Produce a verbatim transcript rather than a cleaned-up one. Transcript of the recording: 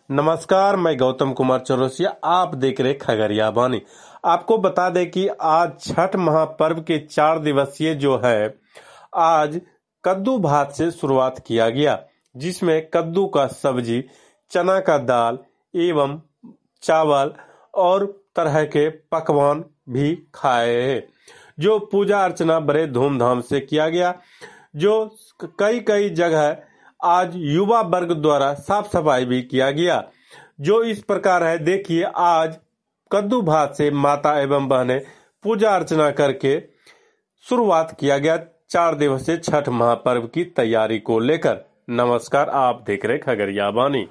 नमस्कार, मैं गौतम कुमार चौरसिया। आप देख रहे खगड़िया वाणी। आपको बता दें कि आज छठ महापर्व के चार दिवसीय जो है, आज कद्दू भात से शुरुआत किया गया, जिसमें कद्दू का सब्जी, चना का दाल एवं चावल और तरह के पकवान भी खाए, जो पूजा अर्चना बड़े धूमधाम से किया गया। जो कई कई जगह आज युवा वर्ग द्वारा साफ सफाई भी किया गया, जो इस प्रकार है। देखिए, आज कद्दू भात से माता एवं बहनें पूजा अर्चना करके शुरुआत किया गया चार दिवसीय छठ महापर्व की तैयारी को लेकर। नमस्कार, आप देख रहे खगड़िया वाणी।